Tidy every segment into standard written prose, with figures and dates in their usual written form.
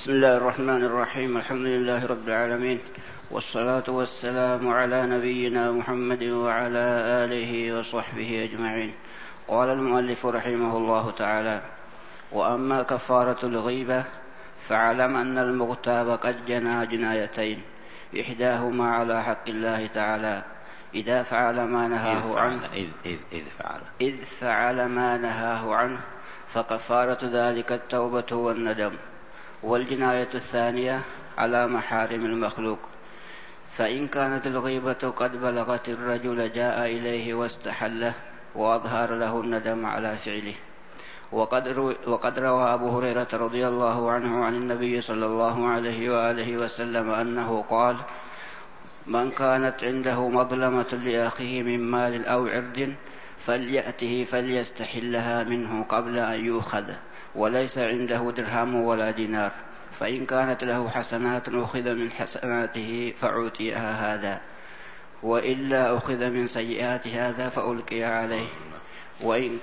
بسم الله الرحمن الرحيم. الحمد لله رب العالمين، والصلاة والسلام على نبينا محمد وعلى آله وصحبه أجمعين. قال المؤلف رحمه الله تعالى: وأما كفارة الغيبة فاعلم أن المغتاب قد جنى جنايتين، إحداهما على حق الله تعالى إذا فعل ما نهاه عنه إذ فعل ما نهاه عنه فكفارة ذلك التوبة والندم. والجناية الثانية على محارم المخلوق، فإن كانت الغيبة قد بلغت الرجل جاء إليه واستحله وأظهر له الندم على فعله. وقد روى أبو هريرة رضي الله عنه عن النبي صلى الله عليه وآله وسلم أنه قال: من كانت عنده مظلمة لأخيه من مال أو عرض فليأته فليستحلها منه قبل أن يؤخذ، وليس عنده درهم ولا دينار، فإن كانت له حسنات أخذ من حسناته فعطيها هذا، وإلا أخذ من سيئات هذا فألقي عليه. وإن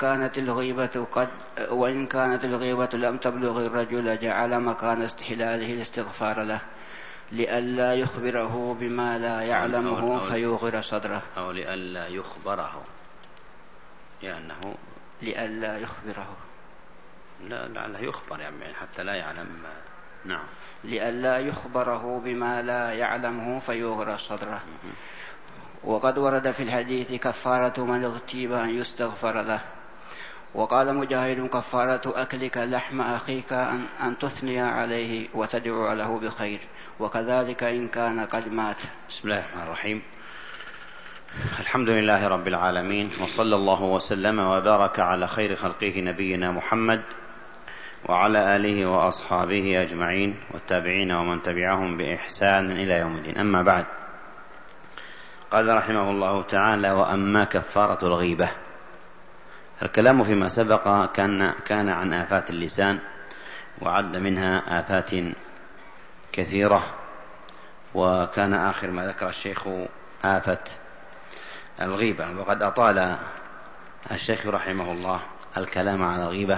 كانت الغيبة لم تبلغ الرجل جعل مكان استحلاله الاستغفار له لئلا يخبره بما لا يعلمه فيوغر صدره، أو لئلا يخبره، لأنه لئلا يخبره، لا لعله يخبر يعني حتى لا يعلم. نعم، لئلا يخبره بما لا يعلمه فيوغر صدره. وقد ورد في الحديث كفارة من اغتيب أن يستغفر له. وقال مجاهد: كفارة أكلك لحم أخيك أن تثني عليه وتدعو له بخير، وكذلك إن كان قد مات. بسم الله الرحمن الرحيم. الحمد لله رب العالمين، وصلى الله وسلم وبارك على خير خلقه نبينا محمد وعلى آله وأصحابه أجمعين والتابعين ومن تبعهم بإحسان إلى يوم الدين. أما بعد، قال رحمه الله تعالى: وأما كفارة الغيبة. الكلام فيما سبق كان عن آفات اللسان، وعد منها آفات كثيرة، وكان آخر ما ذكر الشيخ آفة الغيبة. وقد أطال الشيخ رحمه الله الكلام على الغيبة،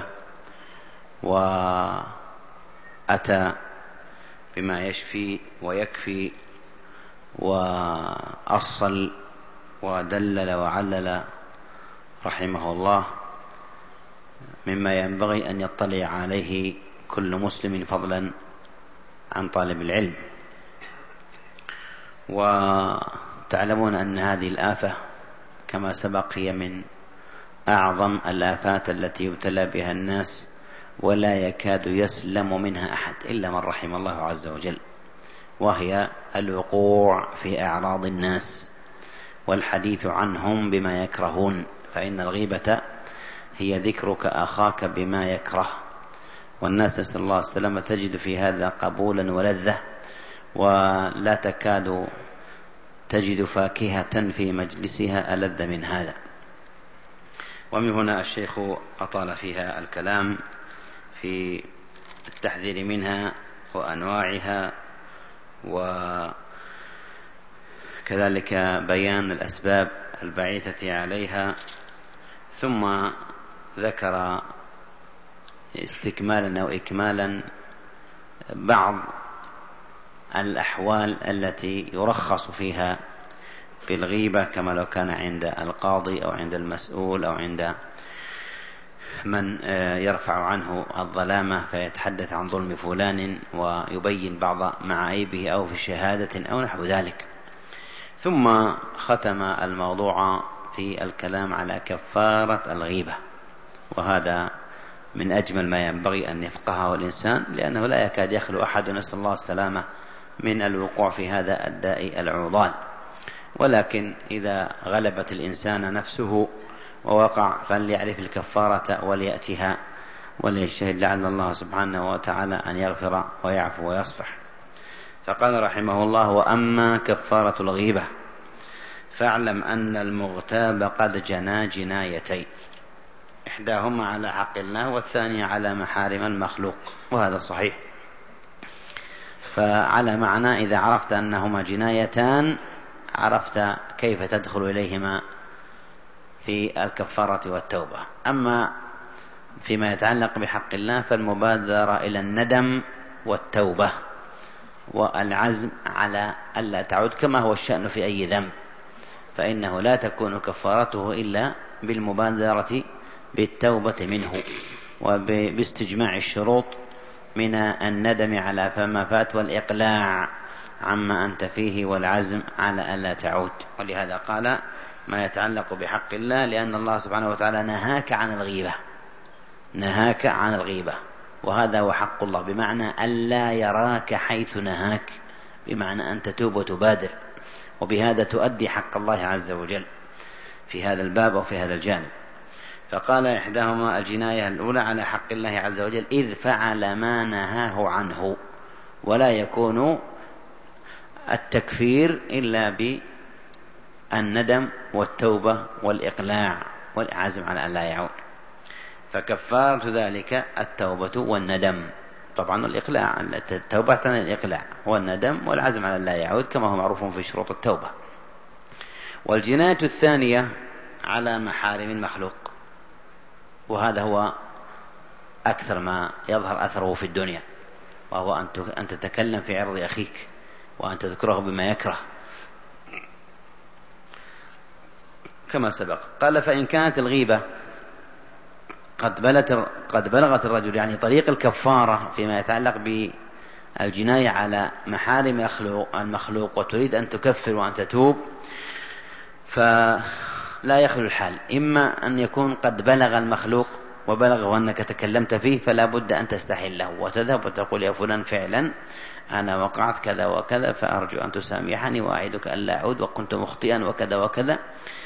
وأتى بما يشفي ويكفي، وأصل ودلل وعلل رحمه الله مما ينبغي أن يطلع عليه كل مسلم فضلا عن طالب العلم. وتعلمون أن هذه الآفة كما سبق هي من أعظم الآفات التي يبتلى بها الناس، ولا يكاد يسلم منها أحد إلا من رحم الله عز وجل، وهي الوقوع في أعراض الناس والحديث عنهم بما يكرهون. فإن الغيبة هي ذكرك أخاك بما يكره، والناس نسأل الله السلامة تجد في هذا قبولا ولذة، ولا تكاد تجد فاكهة في مجلسها ألذ من هذا. ومن هنا الشيخ أطال فيها الكلام في التحذير منها وأنواعها، وكذلك بيان الأسباب البعيثة عليها، ثم ذكر استكمالا أو إكمالا بعض الأحوال التي يرخص فيها في الغيبة، كما لو كان عند القاضي أو عند المسؤول أو عند من يرفع عنه الظلامة فيتحدث عن ظلم فلان ويبين بعض معايبه أو في شهادة أو نحو ذلك. ثم ختم الموضوع في الكلام على كفارة الغيبة، وهذا من أجمل ما ينبغي أن يفقهه الإنسان، لأنه لا يكاد يخلو أحد نسأل الله السلامة من الوقوع في هذا الداء العضال. ولكن إذا غلبت الإنسان نفسه ووقع فليعرف الكفارة وليأتها وليجتهد لعل الله سبحانه وتعالى أن يغفر ويعفو ويصفح. فقال رحمه الله: وأما كفارة الغيبة فاعلم أن المغتاب قد جنى جنايتين، إحداهما على حق الله والثانية على محارم المخلوق، وهذا صحيح. فعلى معنى إذا عرفت أنهما جنايتان عرفت كيف تدخل إليهما في الكفارة والتوبة. أما فيما يتعلق بحق الله فالمبادرة إلى الندم والتوبة والعزم على ألا تعود، كما هو الشأن في أي ذنب، فإنه لا تكون كفارته إلا بالمبادرة بالتوبة منه وباستجماع الشروط من الندم على فما فات والإقلاع عما أنت فيه والعزم على ألا تعود. ولهذا قال ما يتعلق بحق الله، لأن الله سبحانه وتعالى نهاك عن الغيبة، وهذا هو حق الله، بمعنى ألا يراك حيث نهاك، بمعنى أن تتوب وتبادر، وبهذا تؤدي حق الله عز وجل في هذا الباب وفي هذا الجانب. فقال إحداهما الجناية الأولى على حق الله عز وجل إذ فعل ما نهاه عنه، ولا يكون التكفير إلا بالندم والتوبة والإقلاع والعزم على أن لا يعود، فكفارة ذلك التوبة والندم. طبعا الإقلاع، التوبة عن الإقلاع والندم والعزم على أن لا يعود كما هو معروف في شروط التوبة. والجناية الثانية على محارم المخلوق، وهذا هو أكثر ما يظهر أثره في الدنيا، وهو أن تتكلم في عرض أخيك وأن تذكره بما يكره كما سبق. قال فإن كانت الغيبة قد بلغت الرجل، يعني طريق الكفارة فيما يتعلق بالجناية على محارم المخلوق وتريد أن تكفر وأن تتوب، فلا يخلو الحال، إما أن يكون قد بلغ المخلوق وبلغه أنك تكلمت فيه، فلا بد أن تستحله وتذهب وتقول يا فلان فعلا أنا وقعت كذا وكذا، فأرجو أن تسامحني وأعدك أن لا أعود وكنت مخطئا وكذا وكذا.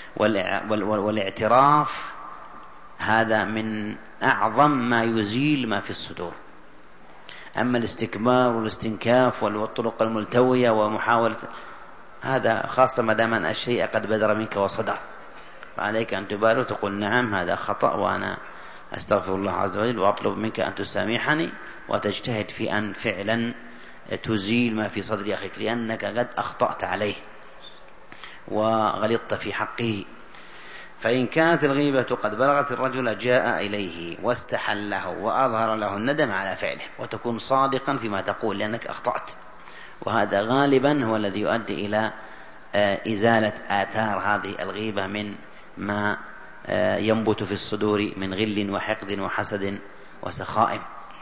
والاعتراف هذا من أعظم ما يزيل ما في الصدور. أما الاستكبار والاستنكاف والطرق الملتوية ومحاولة هذا خاصة ما دام الشيء قد بدر منك وصدر، فعليك أن تبالغ وتقول نعم هذا خطأ وأنا أستغفر الله عز وجل وأطلب منك أن تسامحني، وتجتهد في أن فعلا تزيل ما في صدر أخيك، لأنك قد أخطأت عليه وغلطت في حقه. فإن كانت الغيبة قد بلغت الرجل جاء إليه واستحله وأظهر له الندم على فعله، وتكون صادقا فيما تقول لأنك أخطأت، وهذا غالبا هو الذي يؤدي إلى إزالة آثار هذه الغيبة من ما ينبت في الصدور من غل وحقد وحسد وسخائم.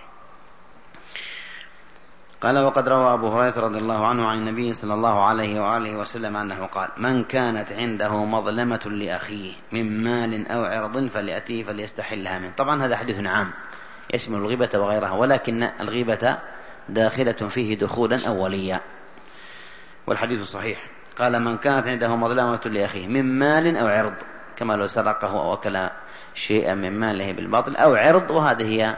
قال وقد روى أبو هريرة رضي الله عنه عن النبي صلى الله عليه وآله وسلم أنه قال من كانت عنده مظلمة لأخيه من مال أو عرض فليأتيه فليستحلها منه. طبعا هذا حديث عام يشمل الغيبة وغيرها، ولكن الغيبة داخلة فيه دخولا أوليا، والحديث صحيح. قال من كانت عنده مظلمة لأخيه من مال أو عرض، كما لو سرقه أو أكل شيئا من ماله بالباطل أو عرض، وهذه هي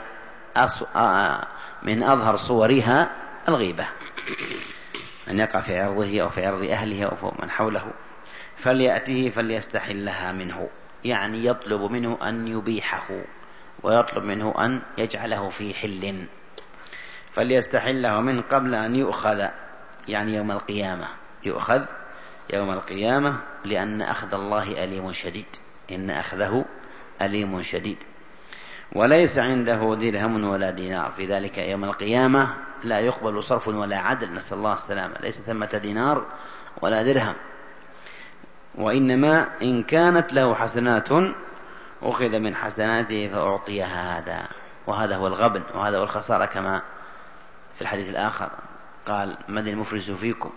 من أظهر صورها الغيبة، أن يقع في عرضه أو في عرض أهله أو من حوله. فليأتيه فليستحلها منه، يعني يطلب منه أن يبيحه ويطلب منه أن يجعله في حل، فليستحله منه قبل أن يؤخذ، يعني يوم القيامة يؤخذ يوم القيامة، لأن أخذ الله أليم شديد، إن أخذه أليم شديد. وليس عنده درهم ولا دينار، في ذلك يوم القيامة لا يقبل صرف ولا عدل، نسأل الله السلامة، ليس ثمة دينار ولا درهم، وإنما إن كانت له حسنات أخذ من حسناته فأعطيها هذا، وهذا هو الغبن وهذا هو الخسارة، كما في الحديث الآخر قال من المفلس فيكم،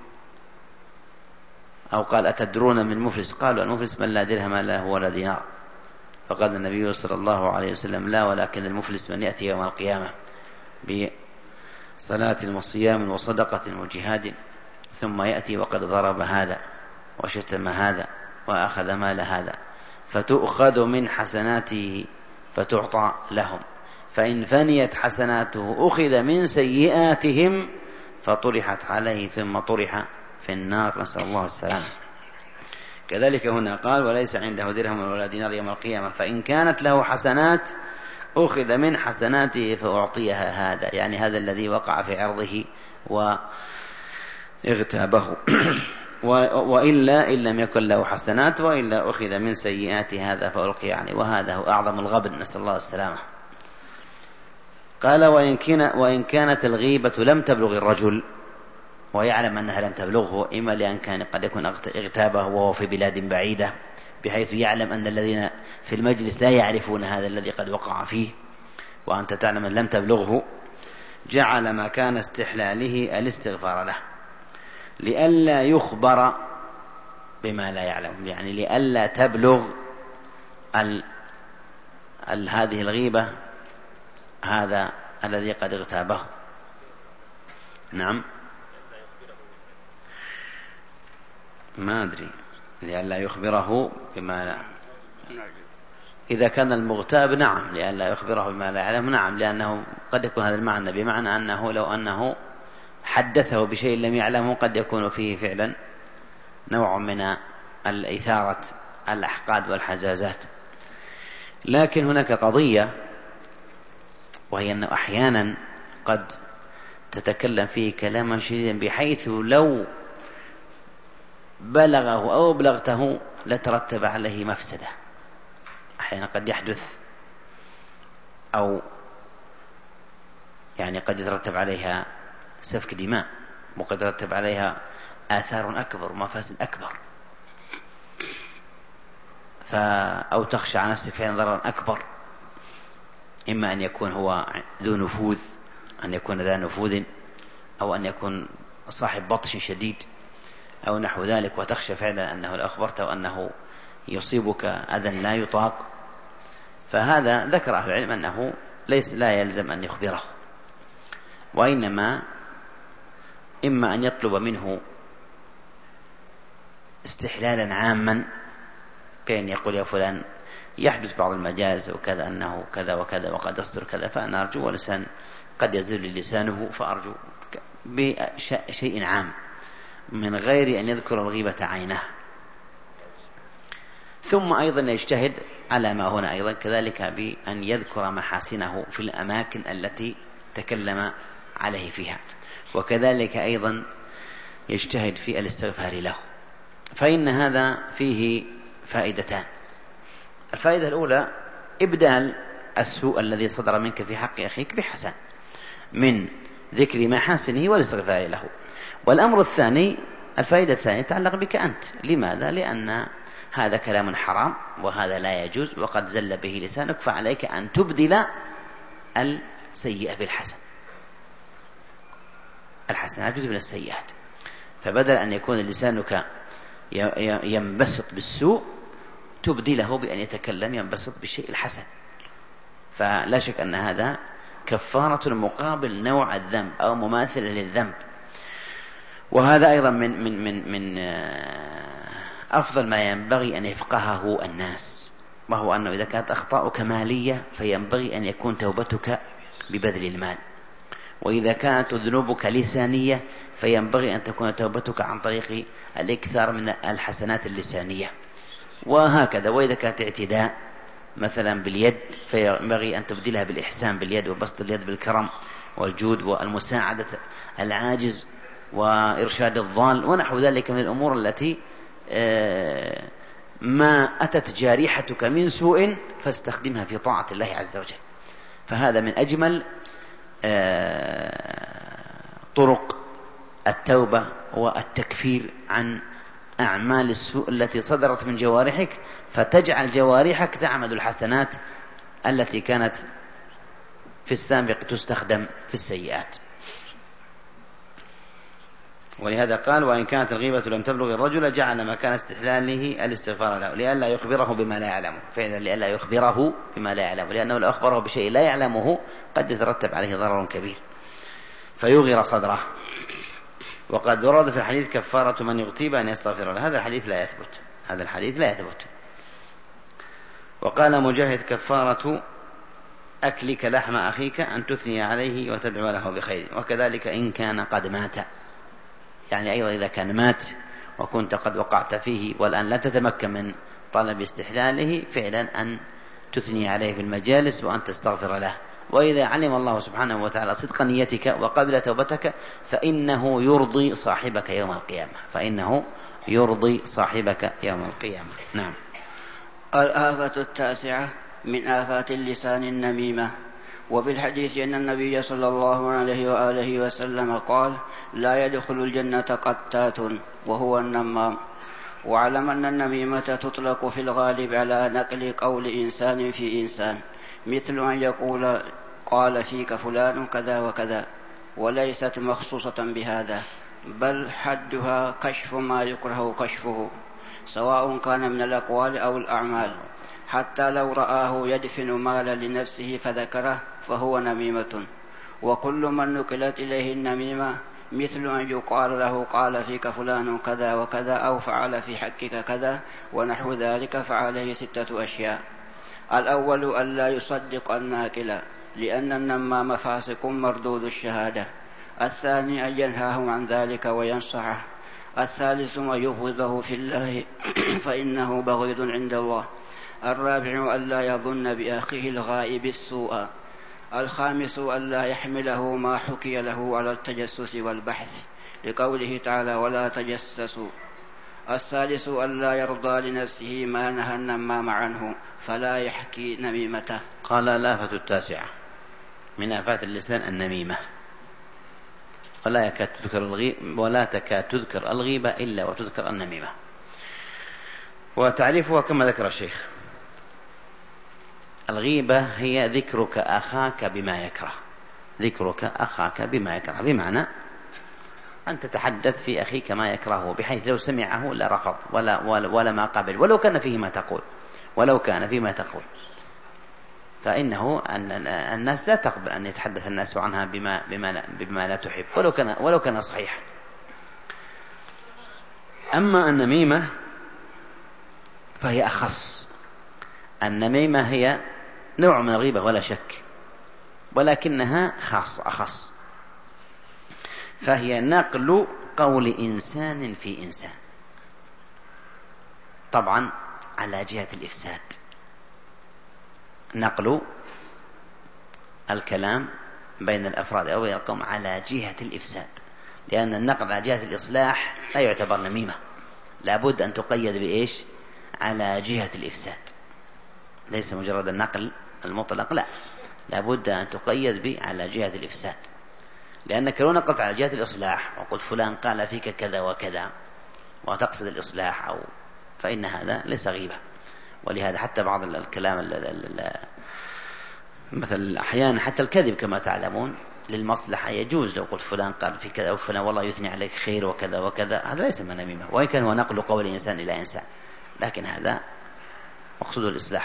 أو قال أتدرون من المفلس؟ قالوا المفلس من لا درهم له ولا دينار، فقال النبي صلى الله عليه وسلم لا، ولكن المفلس من يأتي يوم القيامة بصلاة وصيام وصدقة وجهاد، ثم يأتي وقد ضرب هذا وشتم هذا وأخذ مال هذا، فتؤخذ من حسناته فتعطى لهم، فإن فنيت حسناته أخذ من سيئاتهم فطرحت عليه ثم طرح في النار، نسأل الله السلامة. كذلك هنا قال وليس عنده درهم ولا دينار يوم القيامة، فإن كانت له حسنات أخذ من حسناته فأعطيها هذا، يعني هذا الذي وقع في عرضه واغتابه وإلا إن لم يكن له حسنات وإلا أخذ من سيئات هذا فألقي عليه، وهذا هو أعظم الغبن، نسأل الله السلامة. قال وإن كانت الغيبة لم تبلغ الرجل ويعلم أنها لم تبلغه، إما لأن كان قد يكون اغتابه وهو في بلاد بعيدة بحيث يعلم أن الذين في المجلس لا يعرفون هذا الذي قد وقع فيه وأنت تعلم أن لم تبلغه، جعل مكان استحلاله الاستغفار له لئلا يخبر بما لا يعلم، يعني لئلا تبلغ هذه الغيبة هذا الذي قد اغتابه. نعم، ما أدري، لئلا يخبره بما لا، إذا كان المغتاب نعم لئلا يخبره بما لا يعلم، نعم، لأنه قد يكون هذا المعنى بمعنى أنه لو أنه حدثه بشيء لم يعلمه قد يكون فيه فعلا نوع من الإثارة الأحقاد والحزازات. لكن هناك قضية، وهي أنه أحيانا قد تتكلم فيه كلاما شديدا بحيث لو بلغه أو بلغته لترتب عليه مفسدة. أحيانا قد يحدث أو يعني قد يترتب عليها سفك دماء، وقد يترتب عليها آثار أكبر ومفاسد أكبر، أو تخشى على نفسك فعلا ضررا أكبر، إما أن يكون هو ذو نفوذ، أن يكون ذا نفوذ، أو أن يكون صاحب بطش شديد أو نحو ذلك، وتخشى فعلا أنه لو أخبرته أنه يصيبك أذى لا يطاق. فهذا ذكر أهل العلم أنه لا يلزم أن يخبره، وإنما إما أن يطلب منه استحلالا عاما، كأن يقول يا فلان يحدث بعض المجاز وكذا أنه كذا وكذا وقد أصدر كذا، فأنا أرجو، ولسان قد يزل لسانه، فأرجو بشيء عام من غير أن يذكر الغيبة عينه. ثم أيضا يجتهد على ما هنا أيضا كذلك بأن يذكر محاسنه في الأماكن التي تكلم عليه فيها، وكذلك أيضا يجتهد في الاستغفار له. فإن هذا فيه فائدتان. الفائدة الأولى إبدال السوء الذي صدر منك في حق أخيك بحسن من ذكر محاسنه والاستغفار له. والأمر الثاني، الفائدة الثانية تتعلق بك أنت. لماذا؟ لأن هذا كلام حرام وهذا لا يجوز وقد زل به لسانك، فعليك أن تبدل السيئة بالحسن. الحسنات جزء من السيئات، فبدل أن يكون لسانك ينبسط بالسوء تبدله بأن يتكلم ينبسط بالشيء الحسن. فلا شك أن هذا كفارة مقابل نوع الذنب أو مماثل للذنب. وهذا أيضا من أفضل ما ينبغي أن يفقهه الناس، وهو أنه إذا كانت أخطاؤك مالية فينبغي أن يكون توبتك ببذل المال، وإذا كانت ذنوبك لسانية فينبغي أن تكون توبتك عن طريق الإكثار من الحسنات اللسانية، وهكذا. وإذا كانت اعتداء مثلا باليد فينبغي أن تبدلها بالإحسان باليد وبسط اليد بالكرم والجود والمساعدة العاجز وإرشاد الضال ونحو ذلك من الأمور التي ما أتت جارحتك من سوء فاستخدمها في طاعة الله عز وجل. فهذا من أجمل طرق التوبة والتكفير عن أعمال السوء التي صدرت من جوارحك، فتجعل جوارحك تعمل الحسنات التي كانت في السابق تستخدم في السيئات. ولهذا قال وإن كانت الغيبة لم تبلغ الرجل جعل مكان استحلاله الاستغفار له لئلا يخبره بما لا يعلمه. فعلا لئلا يخبره بما لا يعلمه، لأنه لو أخبره بشيء لا يعلمه قد يترتب عليه ضرر كبير فيغير صدره. وقد ورد في الحديث كفارة من يغتيب أن يستغفر له. هذا الحديث لا يثبت. وقال مجاهد كفارة أكلك لحم أخيك أن تثني عليه وتدعو له بخير، وكذلك إن كان قد مات، يعني أيضا إذا كان مات وكنت قد وقعت فيه والآن لا تتمكن من طلب استحلاله، فعلا أن تثني عليه في المجالس وأن تستغفر له. وإذا علم الله سبحانه وتعالى صدق نيتك وقبل توبتك فإنه يرضي صاحبك يوم القيامة. نعم. الآفة التاسعة من آفات اللسان النميمة، وفي الحديث أن النبي صلى الله عليه وآله وسلم قال: لا يدخل الجنة قتات وهو النمام. واعلم أن النميمة تطلق في الغالب على نقل قول إنسان في إنسان، مثل أن يقول: قال فيك فلان كذا وكذا، وليست مخصوصة بهذا، بل حدها كشف ما يكره كشفه، سواء كان من الأقوال أو الأعمال، حتى لو رآه يدفن مالا لنفسه فذكره فهو نميمة. وكل من نقلت إليه النميمة، مثل أن يقال له: قال فيك فلان كذا وكذا، أو فعل في حقك كذا، ونحو ذلك، فعليه 6 أشياء. الأول أن لا يصدق الناقل، لأن النمام فاسق مردود الشهادة. الثاني أن ينهاه عن ذلك وينصحه. الثالث أن يبغضه في الله فإنه بغيض عند الله. الرابع أن لا يظن بأخيه الغائب السوء. الخامس أن لا يحمله ما حكي له على التجسس والبحث، لقوله تعالى: ولا تجسسوا. السادس أن لا يرضى لنفسه ما نهى النمام عنه، فلا يحكي نميمته. قال الآفة التاسعة من آفات اللسان النميمة، ولا تكاد تذكر الغيبة إلا وتذكر النميمة. وتعريفها كما ذكر الشيخ: الغيبة هي ذكرك أخاك بما يكره، ذكرك أخاك بما يكره، بمعنى أن تتحدث في أخيك ما يكرهه، بحيث لو سمعه لا رفض ولا ما قبل، ولو كان فيه ما تقول، فإنه الناس لا تقبل أن يتحدث الناس عنها بما لا تحب، ولو كان صحيحا. أما النميمة فهي أخص. النميمة هي نوع من الغيبة ولا شك، ولكنها أخص، فهي نقل قول إنسان في إنسان، طبعا على جهة الإفساد، نقل الكلام بين الأفراد أو القوم على جهة الإفساد، لأن النقل على جهة الإصلاح لا يعتبر نميمة، لابد أن تقيد بإيش؟ على جهة الإفساد، ليس مجرد النقل المطلق، لا، لابد أن تقيد على جهة الإفساد، لأنك لو نقلت على جهة الإصلاح وقلت فلان قال فيك كذا وكذا وتقصد الإصلاح فإن هذا ليس غيبة. ولهذا حتى بعض الكلام مثلا أحيانا حتى الكذب كما تعلمون للمصلحة يجوز، لو قلت فلان قال في كذا وفلان والله يثني عليك خير وكذا وكذا، هذا ليس من نميمة، وإن كان هو نقل قول إنسان إلى إنسان، لكن هذا مقصود الإصلاح.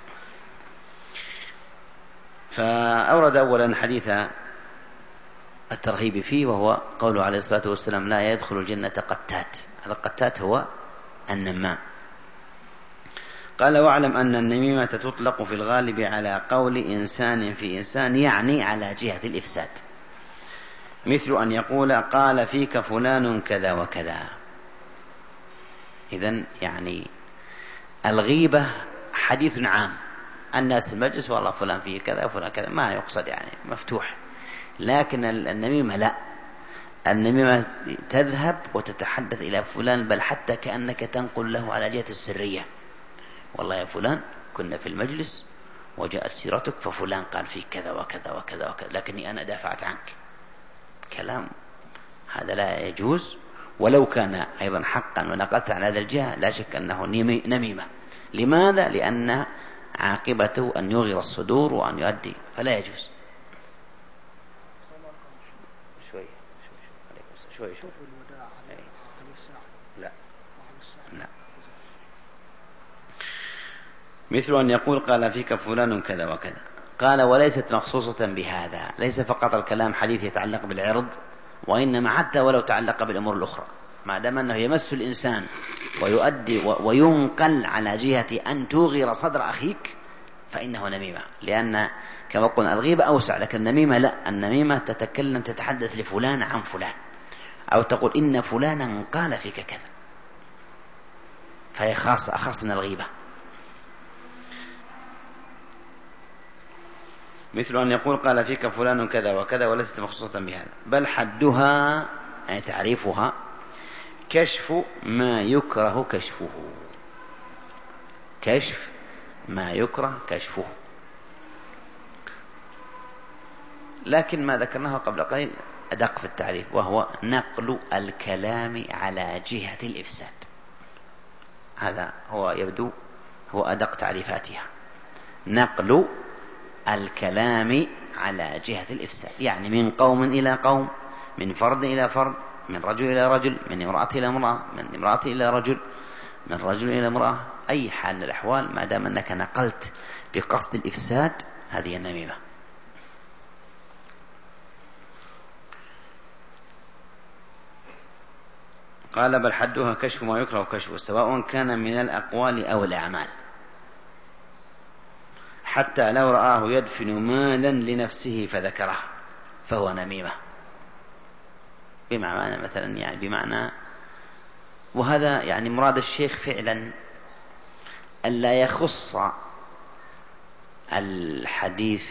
فأورد أولا حديث الترهيب فيه، وهو قوله عليه الصلاة والسلام: لا يدخل الجنة قتات. القتات هو النمام. قال: واعلم أن النميمة تطلق في الغالب على قول إنسان في إنسان، يعني على جهة الإفساد، مثل أن يقول: قال فيك فلان كذا وكذا. إذن يعني الغيبة حديث عام، الناس في المجلس والله فلان فيه كذا وفلان كذا، ما يقصد يعني مفتوح. لكن النميمة لا، النميمة تذهب وتتحدث إلى فلان، بل حتى كأنك تنقل له على جهة السرية: والله يا فلان كنا في المجلس وجاءت سيرتك ففلان قال فيك كذا وكذا وكذا وكذا، لكني أنا دافعت عنك. كلام هذا لا يجوز، ولو كان أيضا حقا ونقلت عن هذا الجهة لا شك أنه نميمة. لماذا؟ لأن عاقبته أن يغير الصدور وأن يؤدي، فلا يجوز. شوي لا. مثل أن يقول: قال فيك فلان كذا وكذا. قال: وليست مخصوصة بهذا، ليس فقط الكلام حديث يتعلق بالعرض، وإنما حتى ولو تعلق بالأمور الأخرى، ما دام أنه يمس الإنسان ويؤدي وينقل على جهة أن توغر صدر أخيك فإنه نميمة. لأن كما قلنا الغيبة أوسع، لكن النميمة لا، النميمة تتحدث لفلان عن فلان، أو تقول إن فلانا قال فيك كذا، فهي خاصة أخص من الغيبة. مثل أن يقول: قال فيك فلان كذا وكذا، وليست مخصوصة بهذا، بل حدها يعني تعريفها كشف ما يكره كشفه، كشف ما يكره كشفه. لكن ما ذكرناه قبل قليل أدق في التعريف، وهو نقل الكلام على جهة الإفساد. هذا هو يبدو هو أدق تعريفاتها، نقل الكلام على جهة الإفساد، يعني من قوم إلى قوم، من فرد إلى فرد، من رجل إلى رجل، من امرأة إلى امرأة، من امرأة إلى رجل، من رجل إلى امرأة، أي حال من الأحوال ما دام أنك نقلت بقصد الإفساد هذه النميمة. قال بل حدها كشف ما يكره كشفه سواء كان من الأقوال أو الأعمال، حتى لو رآه يدفن مالا لنفسه فذكره فهو نميمة. بمعنى مثلا يعني بمعنى، وهذا يعني مراد الشيخ فعلا ألا يخص الحديث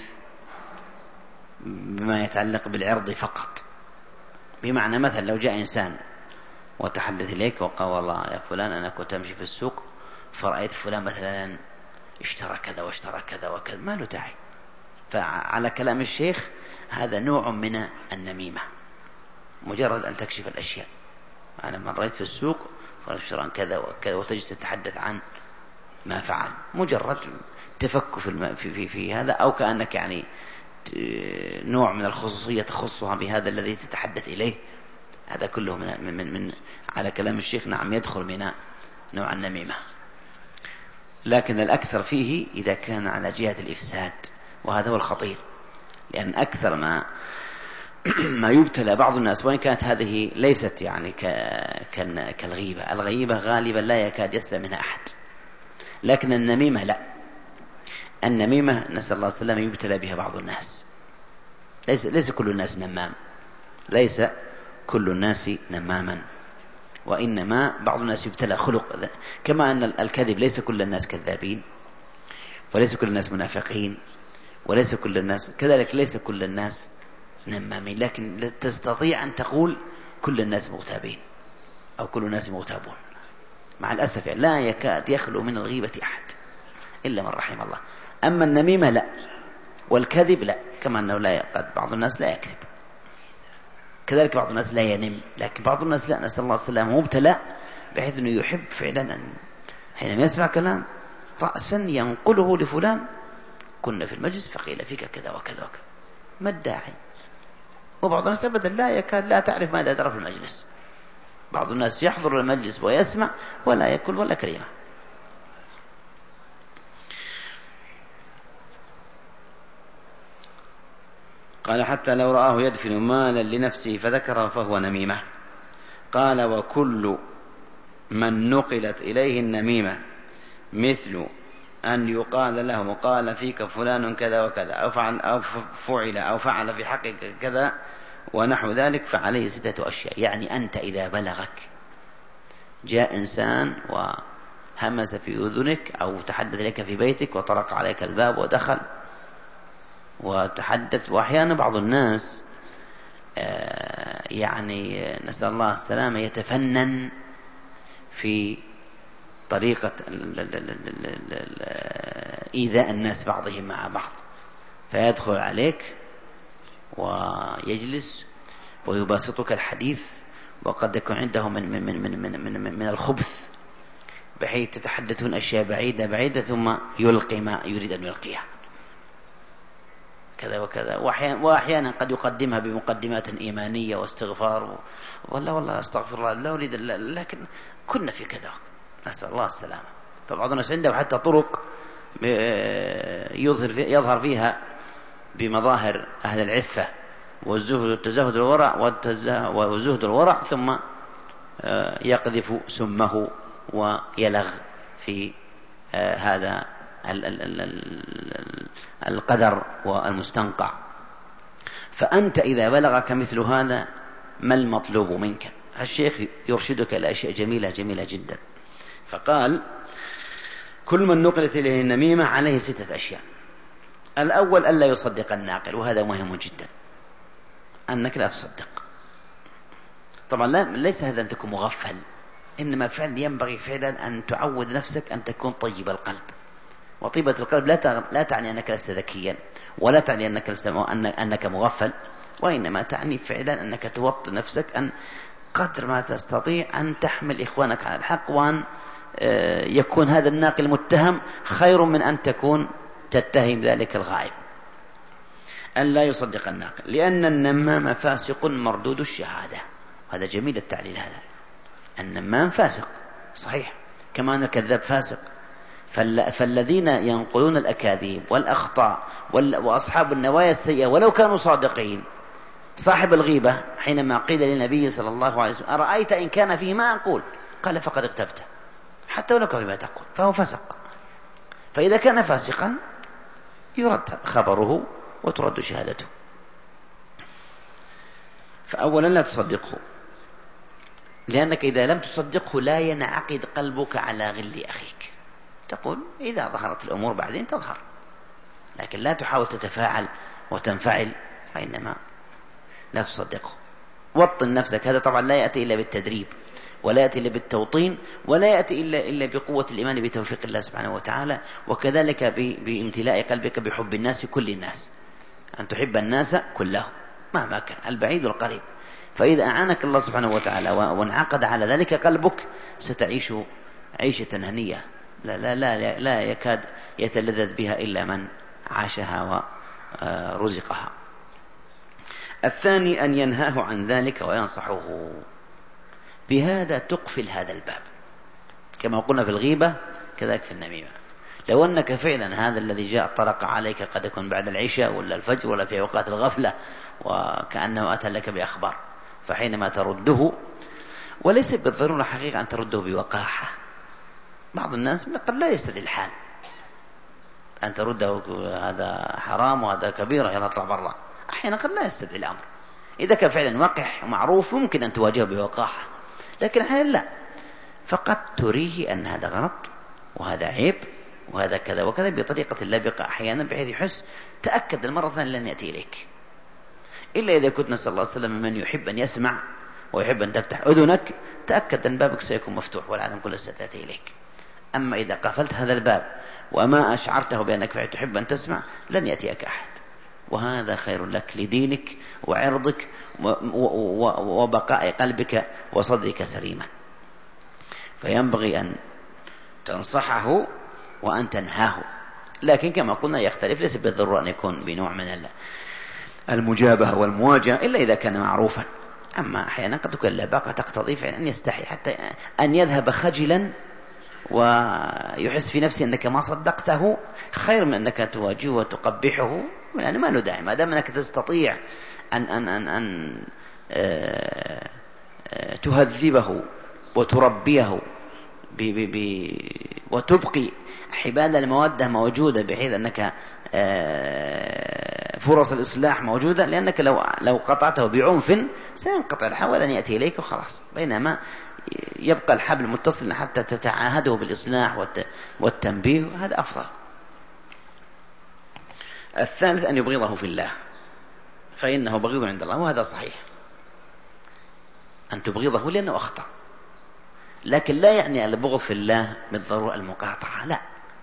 بما يتعلق بالعرض فقط. بمعنى مثلا لو جاء إنسان وتحدث إليك وقال والله يا فلان أنا كنت أمشي في السوق فرأيت فلان مثلا اشترى كذا واشترى كذا وكذا، ما له داعي. فعلى كلام الشيخ هذا نوع من النميمة، مجرد أن تكشف الأشياء. أنا مريت في السوق فلان اشترى كذا وكذا وتجلس تتحدث عن ما فعل، مجرد تفك في هذا، أو كأنك يعني نوع من الخصوصية تخصها بهذا الذي تتحدث إليه. هذا كله من على كلام الشيخ نعم يدخل من نوع النميمة، لكن الأكثر فيه إذا كان على جهة الإفساد، وهذا هو الخطير. لأن أكثر ما يبتلى بعض الناس، وإن كانت هذه ليست يعني كالغيبة، الغيبة غالبا لا يكاد يسلم منها أحد، لكن النميمة لا. النميمة نسأل الله السلامة يبتلى بها بعض الناس. ليس كل الناس نمام، ليس كل الناس نماما، وإنما بعض الناس يبتلى خلق. كما أن الكذب ليس كل الناس كذابين، وليس كل الناس منافقين، وليس كل الناس كذلك، ليس كل الناس نمامين، لكن تستطيع أن تقول كل الناس مغتابين أو كل الناس مغتابون. مع الأسف يعني لا يكاد يخلو من الغيبة أحد إلا من رحم الله. أما النميمة لا، والكذب لا، كما أنه لا قد بعض الناس لا يكذب، كذلك بعض الناس لا ينم، لكن بعض الناس لا، نسأل الله السلامة، مبتلى بحيث أنه يحب فعلا أن حينما يسمع كلام رأسا ينقله لفلان كنا في المجلس فقيل فيك كذا وكذا وكذا، ما الداعي؟ وبعض الناس أبدا لا يكاد لا تعرف ماذا يدرى في المجلس. بعض الناس يحضر المجلس ويسمع ولا يأكل ولا كلمة. قال حتى لو رآه يدفن مالا لنفسه فذكره فهو نميمة. قال وكل من نقلت إليه النميمة مثل أن يقال له قال فيك فلان كذا وكذا أو فعل في حقك كذا ونحو ذلك فعليه 6 أشياء. يعني أنت إذا بلغك جاء إنسان وهمس في أذنك أو تحدث لك في بيتك وطرق عليك الباب ودخل وتحدث، وأحيانا بعض الناس يعني نسأل الله السلامة يتفنن في طريقة إيذاء الناس بعضهم مع بعض، فيدخل عليك ويجلس ويباسطك الحديث، وقد يكون عنده من الخبث بحيث تتحدثون أشياء بعيدة ثم يلقي ما يريد أن يلقيها كذا وكذا، وأحيانا قد يقدمها بمقدمات إيمانية واستغفار والله استغفر الله لا أريد، لكن كنا في كذا، نسأل الله السلامة. فبعض الناس عنده حتى طرق يظهر فيها بمظاهر أهل العفة والزهد الورع ثم يقذف سمه ويلغ في هذا القدر والمستنقع. فأنت إذا بلغك مثل هذا ما المطلوب منك؟ الشيخ يرشدك إلى أشياء جميلة جدا. فقال كل من نقلت إليه النميمة عليه 6 أشياء. الأول ألا يصدق الناقل، وهذا مهم جدا، أنك لا تصدق. طبعا ليس هذا أن تكون مغفل، إنما فعلا ينبغي فعلا أن تعود نفسك أن تكون طيب القلب. وطيبة القلب لا تعني أنك لست ذكيا، ولا تعني أنك مغفل، وإنما تعني فعلا أنك توطن نفسك أن قدر ما تستطيع أن تحمل إخوانك على الحق، وأن يكون هذا الناقل المتهم خير من أن تكون تتهم ذلك الغائب. أن لا يصدق الناقل، لأن النمام فاسق مردود الشهادة. هذا جميل التعليل هذا. النمام فاسق صحيح، كما أن الكذاب فاسق. فالذين ينقلون الأكاذيب والأخطاء وأصحاب النوايا السيئة ولو كانوا صادقين، صاحب الغيبة حينما قيل للنبي صلى الله عليه وسلم أرأيت إن كان فيه ما أقول، قال فقد اغتبته، حتى ولو كان فيما تقول، فهو فسق. فإذا كان فاسقا يرد خبره وترد شهادته. فأولا لا تصدقه، لأنك إذا لم تصدقه لا ينعقد قلبك على غل أخيك. تقول إذا ظهرت الأمور بعدين تظهر، لكن لا تحاول تتفاعل وتنفعل، وإنما لا تصدقه. وطن نفسك. هذا طبعا لا يأتي إلا بالتدريب، ولا يأتي إلا بالتوطين، ولا يأتي إلا بقوة الإيمان بتوفيق الله سبحانه وتعالى، وكذلك بامتلاء قلبك بحب الناس، كل الناس، أن تحب الناس كلهم مهما كان البعيد والقريب. فإذا أعانك الله سبحانه وتعالى وانعقد على ذلك قلبك ستعيش عيشة هنية لا يكاد يتلذذ بها إلا من عاشها ورزقها. الثاني أن ينهاه عن ذلك وينصحه. بهذا تقفل هذا الباب، كما قلنا في الغيبة كذلك في النميمة. لو أنك فعلا هذا الذي جاء طرق عليك قد يكون بعد العشاء ولا الفجر ولا في أوقات الغفلة، وكأنه أتى لك بأخبار، فحينما ترده، وليس بالضرورة حقيقة أن ترده بوقاحة، بعض الناس قد لا يستدعي الحال أن ترده هذا حرام وهذا كبيرة يلا اطلع برا، أحيانا قد لا يستدعي الأمر. إذا كان فعلا وقح ومعروف ممكن أن تواجهه بوقاحة، لكن أحيانا لا، فقد تريه أن هذا غلط وهذا عيب وهذا كذا وكذا بطريقة لبقة أحيانا، بحيث يحس تأكد المرة الثانية لن يأتي إليك، إلا إذا كنت نسأل الله السلام من يحب أن يسمع ويحب أن تفتح أذنك، تأكد أن بابك سيكون مفتوح والعالم كله ستأتي إليك. أما إذا قفلت هذا الباب وما أشعرته بأنك فعلا تحب أن تسمع، لن يأتيك أحد، وهذا خير لك لدينك وعرضك وبقاء قلبك وصدرك سليما. فينبغي أن تنصحه وأن تنهاه، لكن كما قلنا يختلف، ليس بالضرورة أن يكون بنوع من المجابهة والمواجهة إلا إذا كان معروفا. أما أحيانا قد تكون اللباقة تقتضي فعلا أن يستحي حتى أن يذهب خجلا ويحس في نفسه أنك ما صدقته، خير من أنك تواجهه وتقبحه. يعني ما ندعي، ما دام أنك تستطيع أن تهذبه وتربيه وتبقي حبال المودة موجودة، بحيث أنك فرص الإصلاح موجودة، لأنك لو قطعته بعنف سينقطع الحول أن يأتي إليك وخلاص، بينما يبقى الحبل متصل حتى تتعاهده بالإصلاح والتنبيه، هذا أفضل. الثالث أن يبغضه في الله، فإنه بغيض عند الله، وهذا صحيح أن تبغضه لأنه أخطأ، لكن لا يعني البغض في الله بالضرورة المقاطعة، لا.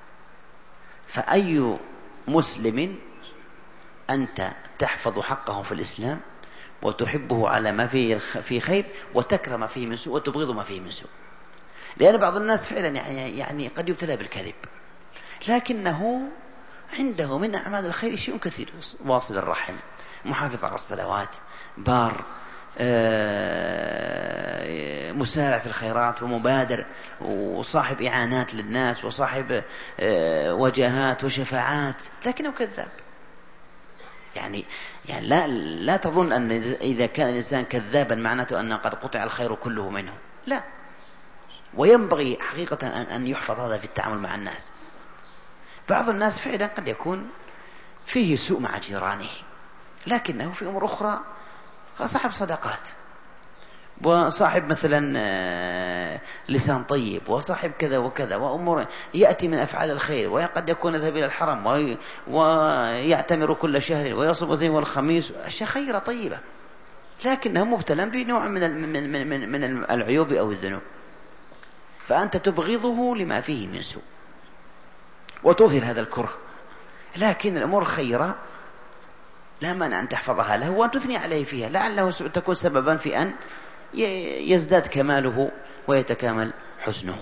فأي مسلم أنت تحفظ حقه في الإسلام وتحبه على ما فيه في خير وتكره ما فيه من سوء وتبغض ما فيه من سوء، لأن بعض الناس فعلا يعني قد يبتلى بالكذب، لكنه عنده من أعمال الخير شيء كثير، واصل الرحم، محافظ على الصلوات، بار، مسارع في الخيرات ومبادر، وصاحب إعانات للناس، وصاحب وجهات وشفاعات، لكنه كذاب. يعني لا تظن أن إذا كان الإنسان كذابا معناته أنه قد قطع الخير كله منه، لا. وينبغي حقيقة أن يحفظ هذا في التعامل مع الناس. بعض الناس فعلا قد يكون فيه سوء مع جيرانه، لكنه في أمور أخرى صاحب صدقات، وصاحب مثلا لسان طيب، وصاحب كذا وكذا، وأمور يأتي من أفعال الخير، وقد يكون يذهب إلى الحرم ويعتمر كل شهر ويصوم الاثنين والخميس، أشياء خيرة طيبة، لكنه مبتلى بنوع من العيوب أو الذنوب، فأنت تبغضه لما فيه من سوء وتظهر هذا الكره. لكن الأمور خيرة لا مانع أن تحفظها له وأن تثني عليه فيها، لعله تكون سببا في أن يزداد كماله ويتكامل حسنه.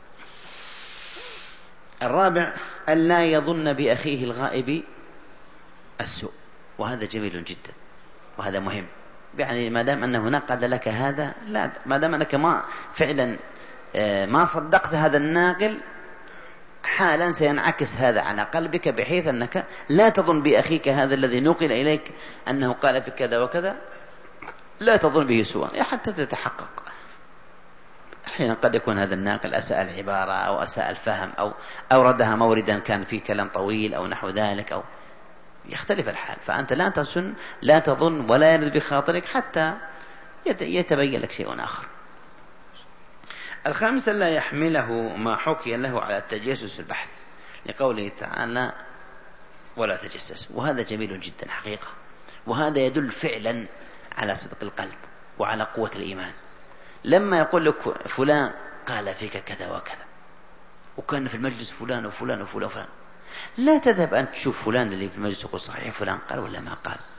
الرابع أن لا يظن بأخيه الغائب السوء، وهذا جميل جدا وهذا مهم. يعني ما دام أنه نقل لك هذا، لا ما دام أنك ما فعلا ما صدقت هذا الناقل، حالا سينعكس هذا على قلبك بحيث أنك لا تظن بأخيك هذا الذي نقل إليك أنه قال في كذا وكذا، لا تظن به سوءا حتى تتحقق. أحيانا قد يكون هذا الناقل أساء العبارة أو أساء الفهم أو أوردها موردا كان فيه كلام طويل أو نحو ذلك، أو يختلف الحال. فأنت لا تظن ولا يرد بخاطرك حتى يتبين لك شيء آخر. الخامس لا يحمله ما حكي له على التجسس البحث، لقوله تعالى ولا تجسس، وهذا جميل جدا حقيقة، وهذا يدل فعلا على صدق القلب وعلى قوة الإيمان. لما يقول لك فلان قال فيك كذا وكذا، وكان في المجلس فلان وفلان وفلان وفلان، لا تذهب أن تشوف فلان اللي في المجلس تقول صحيح فلان قال ولا ما قال،